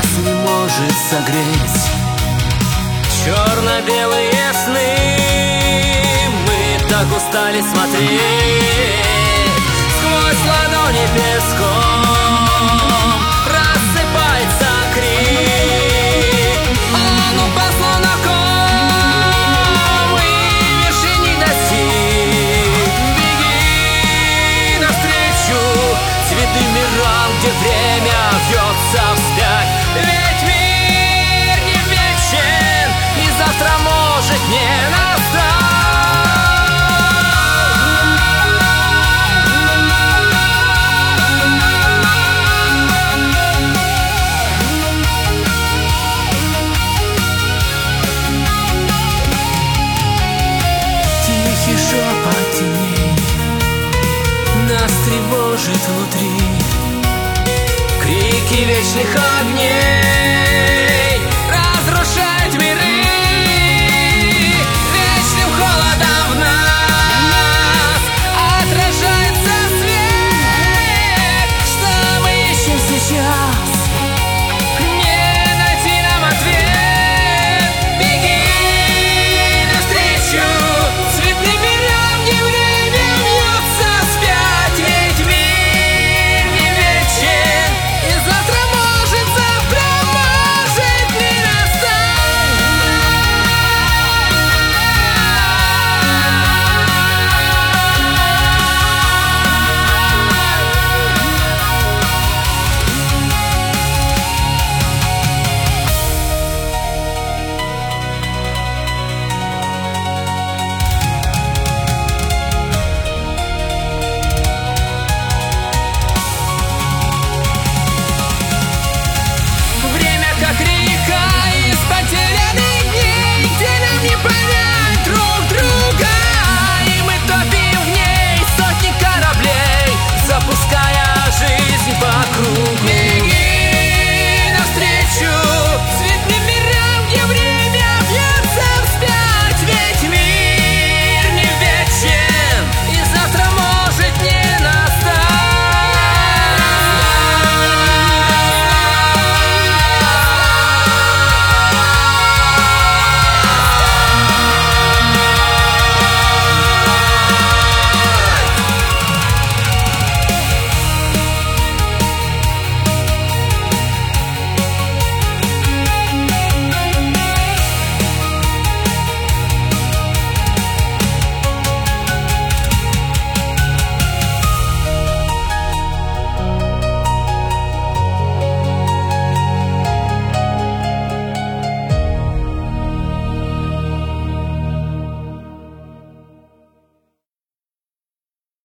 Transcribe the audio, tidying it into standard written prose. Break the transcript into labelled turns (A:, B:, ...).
A: не может согреть. Черно-белые сны, мы так устали смотреть. Сквозь ладони песком рассыпается крик. Он упал словно ком и вершине достиг. Беги навстречу цветным мирам, где время вьется вспять. Ведь мир не вечен, и завтра может не настать. Тихий шепот теней нас тревожит внутри. Крики вечных огней